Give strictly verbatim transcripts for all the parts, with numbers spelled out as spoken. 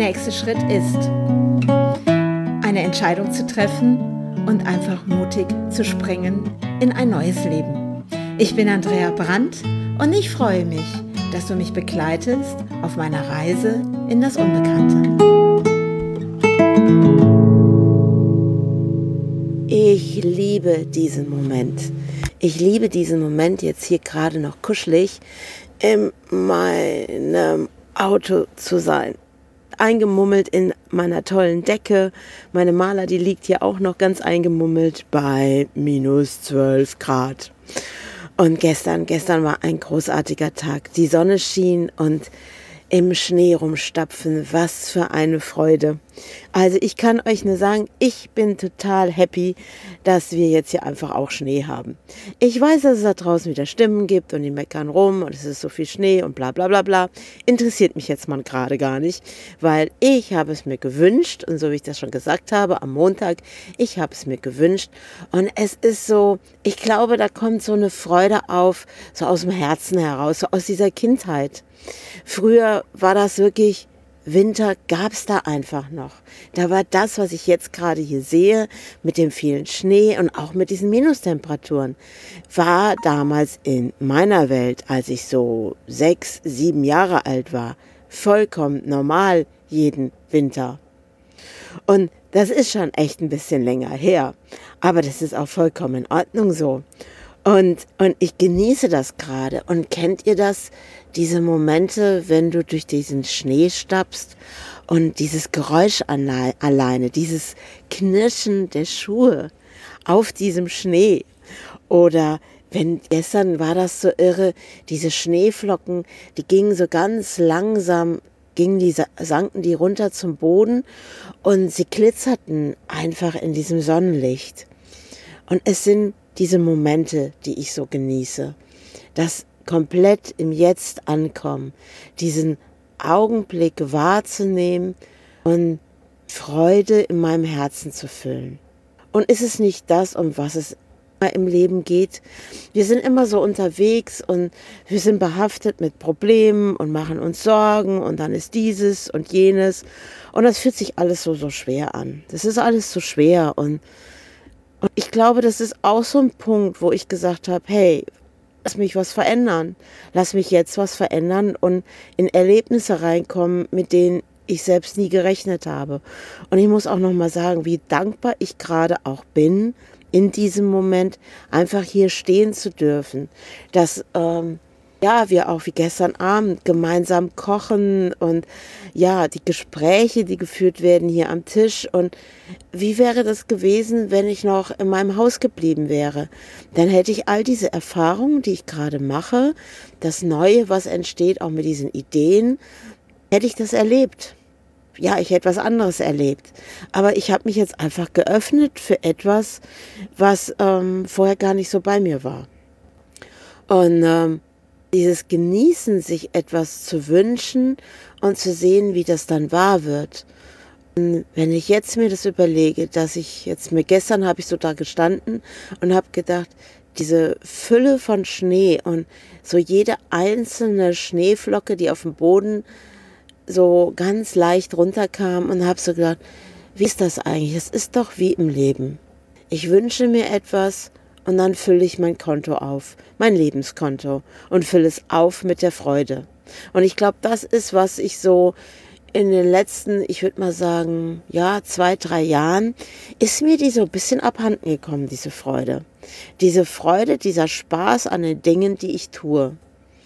nächste Schritt ist. Eine Entscheidung zu treffen und einfach mutig zu springen in ein neues Leben. Ich bin Andrea Brandt und ich freue mich, dass du mich begleitest auf meiner Reise in das Unbekannte. Ich liebe diesen Moment. Ich liebe diesen Moment, jetzt hier gerade noch kuschelig in meinem Auto zu sein. Eingemummelt in meiner tollen Decke. Meine Maler, die liegt hier auch noch ganz eingemummelt bei minus zwölf Grad. Und gestern, gestern war ein großartiger Tag. Die Sonne schien und im Schnee rumstapfen, was für eine Freude. Also ich kann euch nur sagen, ich bin total happy, dass wir jetzt hier einfach auch Schnee haben. Ich weiß, dass es da draußen wieder Stimmen gibt und die meckern rum und es ist so viel Schnee und bla bla bla bla. Interessiert mich jetzt mal gerade gar nicht, weil ich habe es mir gewünscht und so wie ich das schon gesagt habe am Montag, ich habe es mir gewünscht und es ist so, ich glaube, da kommt so eine Freude auf, so aus dem Herzen heraus, so aus dieser Kindheit. Früher war das wirklich, Winter gab es da einfach noch. Da war das, was ich jetzt gerade hier sehe, mit dem vielen Schnee und auch mit diesen Minustemperaturen, war damals in meiner Welt, als ich so sechs, sieben Jahre alt war, vollkommen normal jeden Winter. Und das ist schon echt ein bisschen länger her, aber das ist auch vollkommen in Ordnung so. Und, und ich genieße das gerade. Und kennt ihr das, diese Momente, wenn du durch diesen Schnee stapfst und dieses Geräusch alle, alleine, dieses Knirschen der Schuhe auf diesem Schnee? Oder wenn, gestern war das so irre, diese Schneeflocken, die gingen so ganz langsam, gingen die, sanken die runter zum Boden und sie glitzerten einfach in diesem Sonnenlicht. Und es sind diese Momente, die ich so genieße, das komplett im Jetzt ankommen, diesen Augenblick wahrzunehmen und Freude in meinem Herzen zu füllen. Und ist es nicht das, um was es im Leben geht? Wir sind immer so unterwegs und wir sind behaftet mit Problemen und machen uns Sorgen und dann ist dieses und jenes und das fühlt sich alles so, so schwer an. Das ist alles so schwer und Und ich glaube, das ist auch so ein Punkt, wo ich gesagt habe, hey, lass mich was verändern. Lass mich jetzt was verändern und in Erlebnisse reinkommen, mit denen ich selbst nie gerechnet habe. Und ich muss auch nochmal sagen, wie dankbar ich gerade auch bin, in diesem Moment einfach hier stehen zu dürfen. Dass ähm, ja, wir auch wie gestern Abend gemeinsam kochen und ja, die Gespräche, die geführt werden hier am Tisch. Und wie wäre das gewesen, wenn ich noch in meinem Haus geblieben wäre? Dann hätte ich all diese Erfahrungen, die ich gerade mache, das Neue, was entsteht, auch mit diesen Ideen, hätte ich das erlebt. Ja, ich hätte was anderes erlebt. Aber ich habe mich jetzt einfach geöffnet für etwas, was ähm, vorher gar nicht so bei mir war. Und ähm, dieses Genießen, sich etwas zu wünschen und zu sehen, wie das dann wahr wird. Und wenn ich jetzt mir das überlege, dass ich jetzt mir gestern habe ich so da gestanden und habe gedacht, diese Fülle von Schnee und so jede einzelne Schneeflocke, die auf dem Boden so ganz leicht runterkam und habe so gedacht, wie ist das eigentlich? Es ist doch wie im Leben. Ich wünsche mir etwas und dann fülle ich mein Konto auf, mein Lebenskonto und fülle es auf mit der Freude. Und ich glaube, das ist, was ich so in den letzten, ich würde mal sagen, ja, zwei, drei Jahren, ist mir die so ein bisschen abhanden gekommen, diese Freude. Diese Freude, dieser Spaß an den Dingen, die ich tue.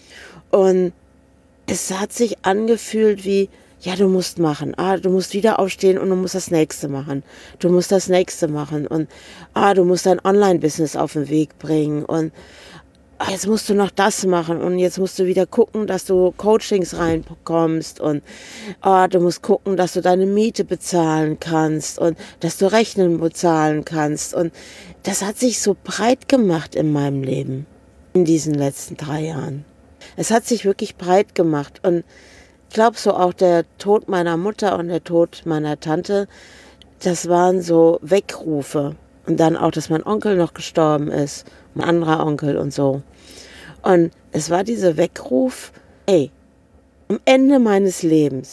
Und es hat sich angefühlt wie, ja, du musst machen. Ah, du musst wieder aufstehen und du musst das Nächste machen. Du musst das Nächste machen. Und ah, du musst dein Online-Business auf den Weg bringen. Und ah, jetzt musst du noch das machen. Und jetzt musst du wieder gucken, dass du Coachings reinbekommst. Und ah, du musst gucken, dass du deine Miete bezahlen kannst. Und dass du Rechnungen bezahlen kannst. Und das hat sich so breit gemacht in meinem Leben. In diesen letzten drei Jahren. Es hat sich wirklich breit gemacht. Und ich glaube so auch der Tod meiner Mutter und der Tod meiner Tante, das waren so Weckrufe. Und dann auch, dass mein Onkel noch gestorben ist, mein anderer Onkel und so. Und es war dieser Weckruf, ey, am Ende meines Lebens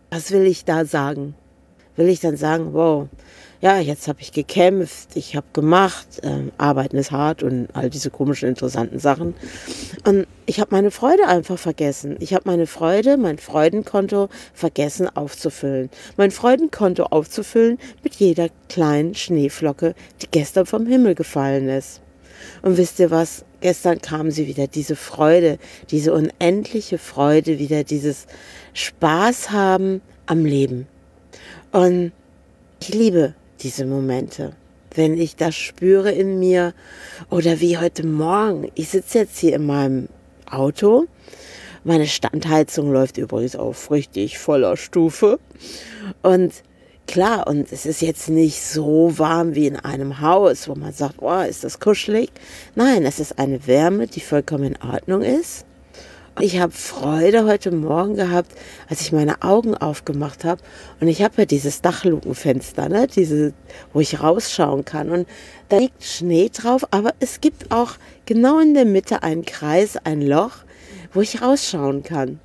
Was will ich da sagen? Will ich dann sagen, wow, ja, jetzt habe ich gekämpft, ich habe gemacht, ähm, Arbeiten ist hart und all diese komischen, interessanten Sachen. Und ich habe meine Freude einfach vergessen. Ich habe meine Freude, mein Freudenkonto vergessen aufzufüllen. Mein Freudenkonto aufzufüllen mit jeder kleinen Schneeflocke, die gestern vom Himmel gefallen ist. Und wisst ihr was? Gestern kam sie wieder, diese Freude, diese unendliche Freude, wieder dieses Spaß haben am Leben. Und ich liebe diese Momente, wenn ich das spüre in mir oder wie heute Morgen. Ich sitze jetzt hier in meinem Auto. Meine Standheizung läuft übrigens auf richtig voller Stufe. Und klar, und es ist jetzt nicht so warm wie in einem Haus, wo man sagt, oh, ist das kuschelig. Nein, es ist eine Wärme, die vollkommen in Ordnung ist. Ich habe Freude heute Morgen gehabt, als ich meine Augen aufgemacht habe. Und ich habe ja dieses Dachlukenfenster, ne? Diese, wo ich rausschauen kann. Und da liegt Schnee drauf, aber es gibt auch genau in der Mitte einen Kreis, ein Loch, wo ich rausschauen kann.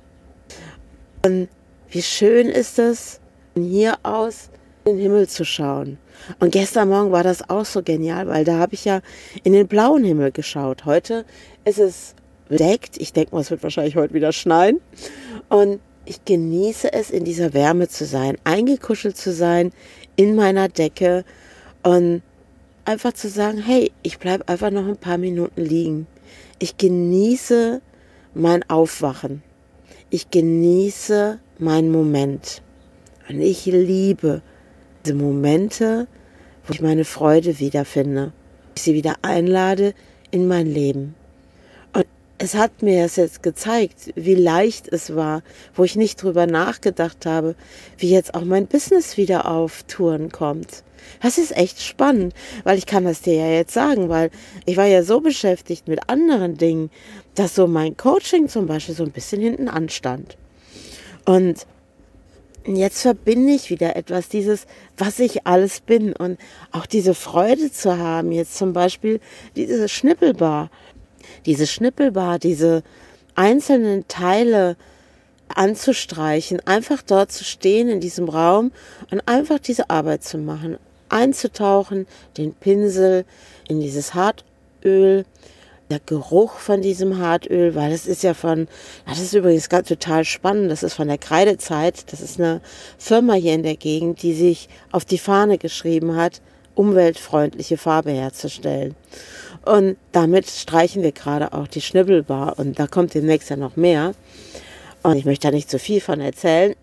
Und wie schön ist es, von hier aus in den Himmel zu schauen. Und gestern Morgen war das auch so genial, weil da habe ich ja in den blauen Himmel geschaut. Heute ist es bedeckt. Ich denke mal, es wird wahrscheinlich heute wieder schneien. Und ich genieße es, in dieser Wärme zu sein, eingekuschelt zu sein in meiner Decke und einfach zu sagen, hey, ich bleibe einfach noch ein paar Minuten liegen. Ich genieße mein Aufwachen. Ich genieße meinen Moment. Und ich liebe diese Momente, wo ich meine Freude wiederfinde. Ich sie wieder einlade in mein Leben. Es hat mir es jetzt gezeigt, wie leicht es war, wo ich nicht drüber nachgedacht habe, wie jetzt auch mein Business wieder auf Touren kommt. Das ist echt spannend, weil ich kann das dir ja jetzt sagen, weil ich war ja so beschäftigt mit anderen Dingen, dass so mein Coaching zum Beispiel so ein bisschen hinten anstand. Und jetzt verbinde ich wieder etwas, dieses, was ich alles bin und auch diese Freude zu haben, jetzt zum Beispiel diese Schnippelbar. Diese Schnippelbar, diese einzelnen Teile anzustreichen, einfach dort zu stehen in diesem Raum und einfach diese Arbeit zu machen, einzutauchen, den Pinsel in dieses Hartöl, der Geruch von diesem Hartöl, weil das ist ja von, das ist übrigens ganz total spannend, das ist von der Kreidezeit, das ist eine Firma hier in der Gegend, die sich auf die Fahne geschrieben hat, umweltfreundliche Farbe herzustellen. Und damit streichen wir gerade auch die Schnibbelbar und da kommt demnächst ja noch mehr. Und ich möchte da nicht zu viel von erzählen.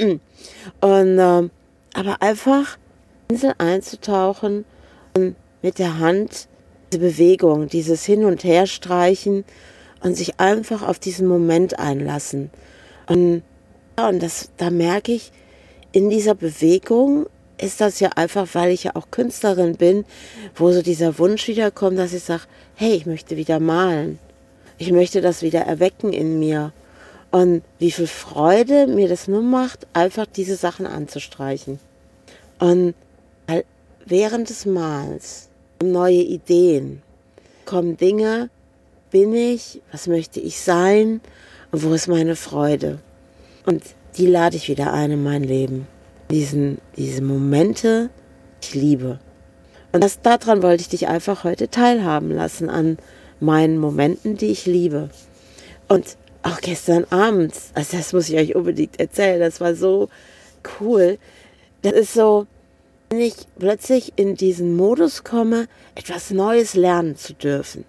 Und, ähm, aber einfach Pinsel einzutauchen und mit der Hand diese Bewegung, dieses Hin- und Herstreichen und sich einfach auf diesen Moment einlassen. Und, ja, und das, da merke ich, in dieser Bewegung ist das ja einfach, weil ich ja auch Künstlerin bin, wo so dieser Wunsch wiederkommt, dass ich sage, hey, ich möchte wieder malen. Ich möchte das wieder erwecken in mir. Und wie viel Freude mir das nur macht, einfach diese Sachen anzustreichen. Und während des Malens kommen neue Ideen, kommen Dinge, bin ich, was möchte ich sein und wo ist meine Freude. Und die lade ich wieder ein in mein Leben. Diesen, diese Momente, ich liebe. Und das, daran wollte ich dich einfach heute teilhaben lassen, an meinen Momenten, die ich liebe. Und auch gestern Abend, also das muss ich euch unbedingt erzählen, das war so cool. Das ist so, wenn ich plötzlich in diesen Modus komme, etwas Neues lernen zu dürfen.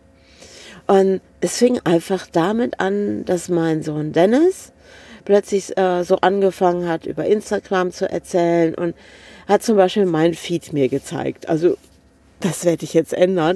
Und es fing einfach damit an, dass mein Sohn Dennis plötzlich äh, so angefangen hat, über Instagram zu erzählen und hat zum Beispiel mein Feed mir gezeigt. Also das werde ich jetzt ändern.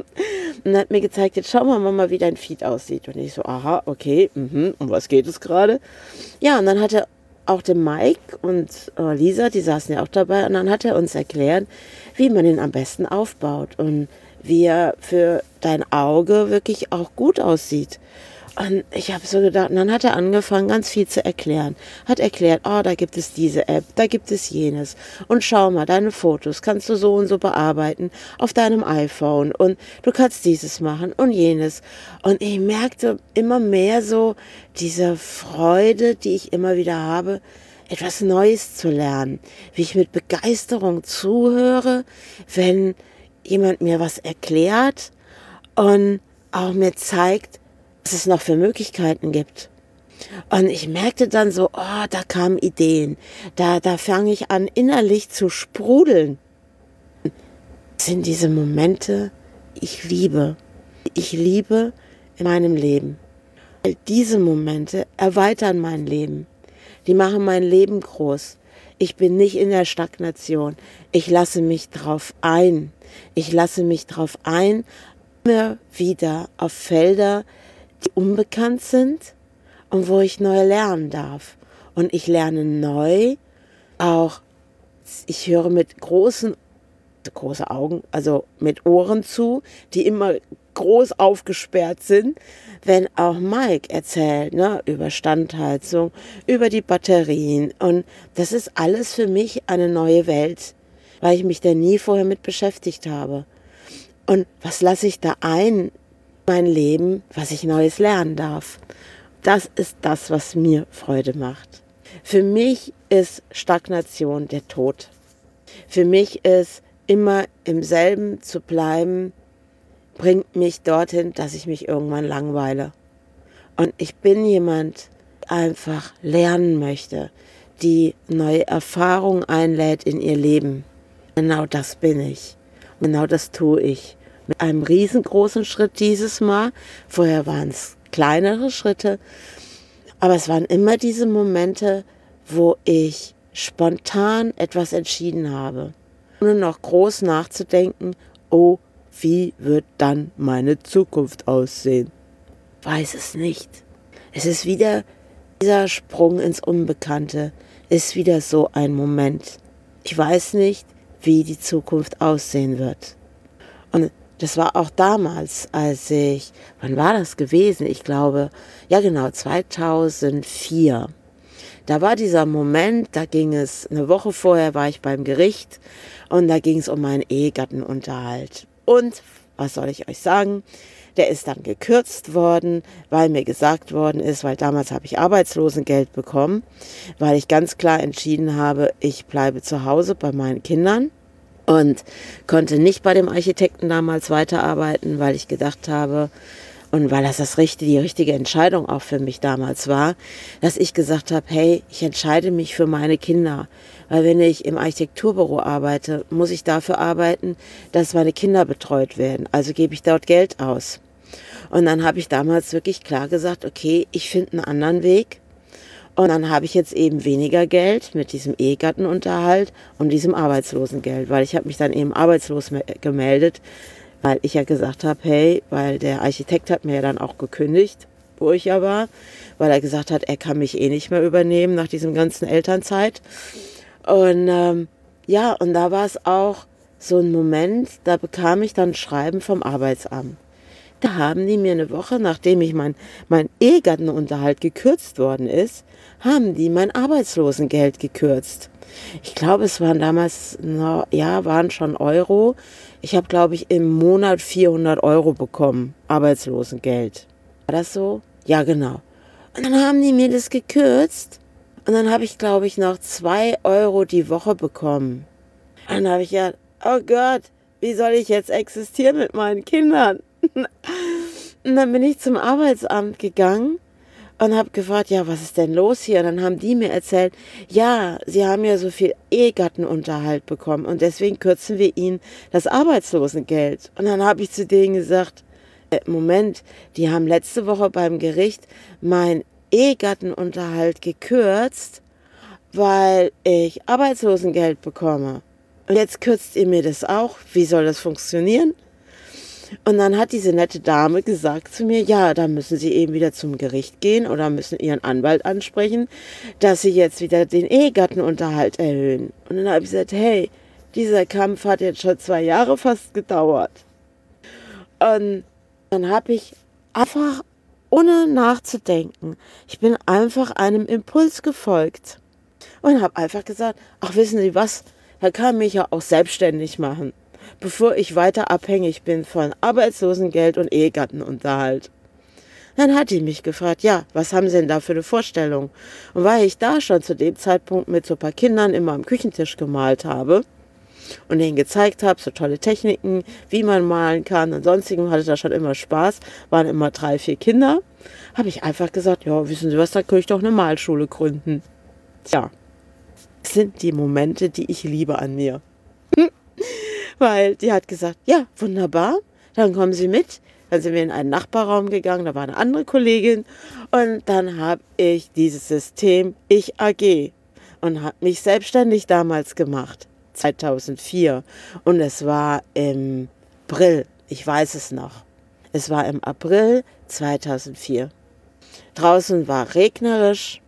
Und hat mir gezeigt, jetzt schau mal, Mama, wie dein Feed aussieht. Und ich so, aha, okay, mhm, um was geht es gerade? Ja, und dann hat er auch den Mike und äh, Lisa, die saßen ja auch dabei, und dann hat er uns erklärt, wie man ihn am besten aufbaut und wie er für dein Auge wirklich auch gut aussieht. Und ich habe so gedacht, und dann hat er angefangen, ganz viel zu erklären. Hat erklärt, oh, da gibt es diese App, da gibt es jenes. Und schau mal, deine Fotos kannst du so und so bearbeiten auf deinem iPhone. Und du kannst dieses machen und jenes. Und ich merkte immer mehr so diese Freude, die ich immer wieder habe, etwas Neues zu lernen, wie ich mit Begeisterung zuhöre, wenn jemand mir was erklärt und auch mir zeigt, was es noch für Möglichkeiten gibt. Und ich merkte dann so, oh, da kamen Ideen, da, da fange ich an, innerlich zu sprudeln. Das sind diese Momente, ich liebe, ich liebe in meinem Leben. Diese Momente erweitern mein Leben. Die machen mein Leben groß. Ich bin nicht in der Stagnation. Ich lasse mich drauf ein. Ich lasse mich drauf ein, immer wieder auf Felder, die unbekannt sind und wo ich neu lernen darf. Und ich lerne neu auch, ich höre mit großen, große Augen, also mit Ohren zu, die immer groß aufgesperrt sind, wenn auch Mike erzählt, ne, über Standheizung, über die Batterien. Und das ist alles für mich eine neue Welt, weil ich mich da nie vorher mit beschäftigt habe. Und was lasse ich da ein in mein Leben, was ich Neues lernen darf? Das ist das, was mir Freude macht. Für mich ist Stagnation der Tod. Für mich ist immer im selben zu bleiben, bringt mich dorthin, dass ich mich irgendwann langweile. Und ich bin jemand, der einfach lernen möchte, die neue Erfahrungen einlädt in ihr Leben. Genau das bin ich. Und genau das tue ich. Mit einem riesengroßen Schritt dieses Mal. Vorher waren es kleinere Schritte. Aber es waren immer diese Momente, wo ich spontan etwas entschieden habe. Ohne noch groß nachzudenken, oh, wie wird dann meine Zukunft aussehen? Weiß es nicht. Es ist wieder dieser Sprung ins Unbekannte, ist wieder so ein Moment. Ich weiß nicht, wie die Zukunft aussehen wird. Und das war auch damals, als ich, wann war das gewesen? Ich glaube, ja genau, zweitausendvier. Da war dieser Moment, da ging es, eine Woche vorher war ich beim Gericht und da ging es um meinen Ehegattenunterhalt. Und, was soll ich euch sagen, der ist dann gekürzt worden, weil mir gesagt worden ist, weil damals habe ich Arbeitslosengeld bekommen, weil ich ganz klar entschieden habe, ich bleibe zu Hause bei meinen Kindern und konnte nicht bei dem Architekten damals weiterarbeiten, weil ich gedacht habe, und weil das, das richtige, die richtige Entscheidung auch für mich damals war, dass ich gesagt habe, hey, ich entscheide mich für meine Kinder. Weil wenn ich im Architekturbüro arbeite, muss ich dafür arbeiten, dass meine Kinder betreut werden. Also gebe ich dort Geld aus. Und dann habe ich damals wirklich klar gesagt, okay, ich finde einen anderen Weg. Und dann habe ich jetzt eben weniger Geld mit diesem Ehegattenunterhalt und diesem Arbeitslosengeld. Weil ich habe mich dann eben arbeitslos gemeldet, weil ich ja gesagt habe, hey, weil der Architekt hat mir ja dann auch gekündigt, wo ich ja war, weil er gesagt hat, er kann mich eh nicht mehr übernehmen nach diesem ganzen Elternzeit. Und ähm, ja, und da war es auch so ein Moment, da bekam ich dann ein Schreiben vom Arbeitsamt. Da haben die mir eine Woche, nachdem ich mein, mein Ehegattenunterhalt gekürzt worden ist, haben die mein Arbeitslosengeld gekürzt. Ich glaube, es waren damals, na, ja, waren schon Euro. Ich habe, glaube ich, im Monat vierhundert Euro bekommen, Arbeitslosengeld. War das so? Ja, genau. Und dann haben die mir das gekürzt und dann habe ich, glaube ich, noch zwei Euro die Woche bekommen. Und dann habe ich ja, oh Gott, wie soll ich jetzt existieren mit meinen Kindern? Und dann bin ich zum Arbeitsamt gegangen und habe gefragt, ja, was ist denn los hier? Und dann haben die mir erzählt, ja, sie haben ja so viel Ehegattenunterhalt bekommen und deswegen kürzen wir ihnen das Arbeitslosengeld. Und dann habe ich zu denen gesagt, äh, Moment, die haben letzte Woche beim Gericht mein Ehegattenunterhalt gekürzt, weil ich Arbeitslosengeld bekomme. Und jetzt kürzt ihr mir das auch. Wie soll das funktionieren? Und dann hat diese nette Dame gesagt zu mir, ja, da müssen Sie eben wieder zum Gericht gehen oder müssen Ihren Anwalt ansprechen, dass Sie jetzt wieder den Ehegattenunterhalt erhöhen. Und dann habe ich gesagt, hey, dieser Kampf hat jetzt schon zwei Jahre fast gedauert. Und dann habe ich einfach, ohne nachzudenken, ich bin einfach einem Impuls gefolgt und habe einfach gesagt, ach, wissen Sie was, da kann mich ja auch selbstständig machen, bevor ich weiter abhängig bin von Arbeitslosengeld und Ehegattenunterhalt. Dann hat die mich gefragt, ja, was haben Sie denn da für eine Vorstellung? Und weil ich da schon zu dem Zeitpunkt mit so ein paar Kindern immer am Küchentisch gemalt habe und denen gezeigt habe, so tolle Techniken, wie man malen kann und sonstigem, hatte da schon immer Spaß, waren immer drei, vier Kinder, habe ich einfach gesagt, ja, wissen Sie was, da könnte ich doch eine Malschule gründen. Tja, das sind die Momente, die ich liebe an mir. Weil die hat gesagt, ja, wunderbar, dann kommen Sie mit. Dann sind wir in einen Nachbarraum gegangen, da war eine andere Kollegin und dann habe ich dieses System Ich A G und habe mich selbstständig damals gemacht, zweitausendvier. Und es war im April, ich weiß es noch, es war im April zweitausendvier. Draußen war regnerisch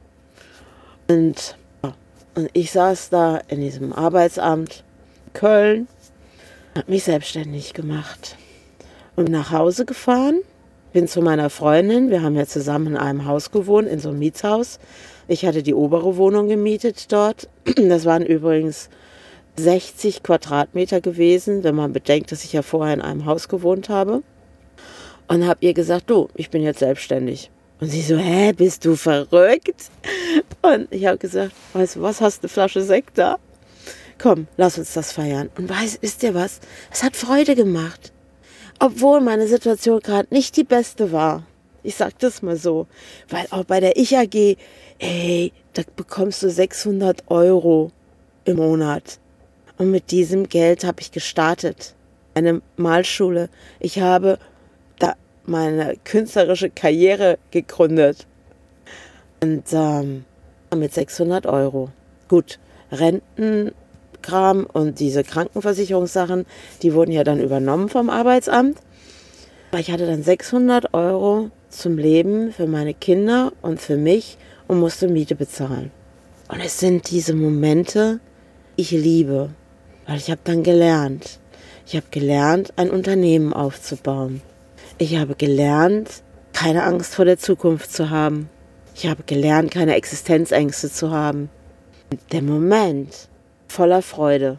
und, und ich saß da in diesem Arbeitsamt Köln, habe mich selbstständig gemacht. Und nach Hause gefahren, bin zu meiner Freundin, wir haben ja zusammen in einem Haus gewohnt, in so einem Mietshaus. Ich hatte die obere Wohnung gemietet dort. Das waren übrigens sechzig Quadratmeter gewesen, wenn man bedenkt, dass ich ja vorher in einem Haus gewohnt habe. Und habe ihr gesagt, du, ich bin jetzt selbstständig. Und sie so, hä, bist du verrückt? Und ich habe gesagt, weißt du was, hast eine Flasche Sekt da? Komm, lass uns das feiern. Und weißt, wisst ihr was? Es hat Freude gemacht. Obwohl meine Situation gerade nicht die beste war. Ich sag das mal so. Weil auch bei der Ich A G, ey, da bekommst du sechshundert Euro im Monat. Und mit diesem Geld habe ich gestartet. Eine Malschule. Ich habe da meine künstlerische Karriere gegründet. Und ähm, mit sechshundert Euro. Gut, Renten... Kram und diese Krankenversicherungssachen, die wurden ja dann übernommen vom Arbeitsamt. Aber ich hatte dann sechshundert Euro zum Leben für meine Kinder und für mich und musste Miete bezahlen. Und es sind diese Momente, ich liebe, weil ich habe dann gelernt. Ich habe gelernt, ein Unternehmen aufzubauen. Ich habe gelernt, keine Angst vor der Zukunft zu haben. Ich habe gelernt, keine Existenzängste zu haben. Der Moment voller Freude,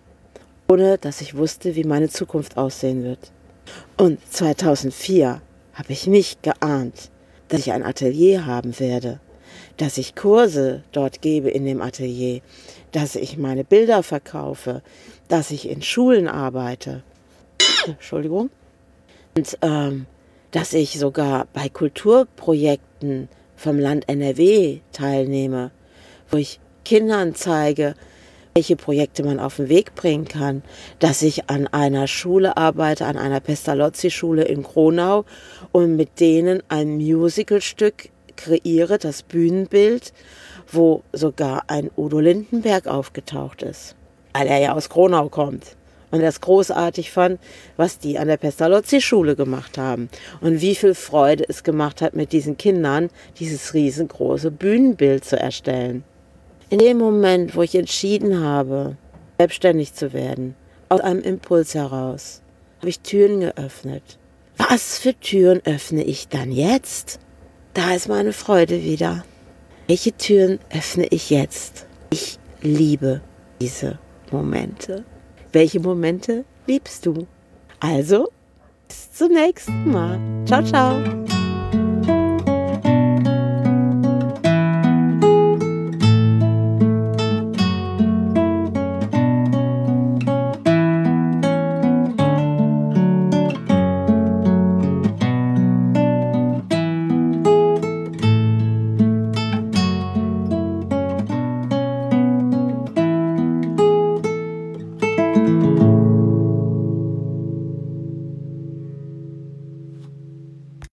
ohne dass ich wusste, wie meine Zukunft aussehen wird. Und zweitausendvier habe ich nicht geahnt, dass ich ein Atelier haben werde, dass ich Kurse dort gebe in dem Atelier, dass ich meine Bilder verkaufe, dass ich in Schulen arbeite. Entschuldigung. Und ähm, dass ich sogar bei Kulturprojekten vom Land N R W teilnehme, wo ich Kindern zeige, welche Projekte man auf den Weg bringen kann, dass ich an einer Schule arbeite, an einer Pestalozzi-Schule in Kronau und mit denen ein Musicalstück kreiere, das Bühnenbild, wo sogar ein Udo Lindenberg aufgetaucht ist, weil er ja aus Kronau kommt. Und er es großartig fand, was die an der Pestalozzi-Schule gemacht haben und wie viel Freude es gemacht hat, mit diesen Kindern dieses riesengroße Bühnenbild zu erstellen. In dem Moment, wo ich entschieden habe, selbstständig zu werden, aus einem Impuls heraus, habe ich Türen geöffnet. Was für Türen öffne ich dann jetzt? Da ist meine Freude wieder. Welche Türen öffne ich jetzt? Ich liebe diese Momente. Welche Momente liebst du? Also, bis zum nächsten Mal. Ciao, ciao.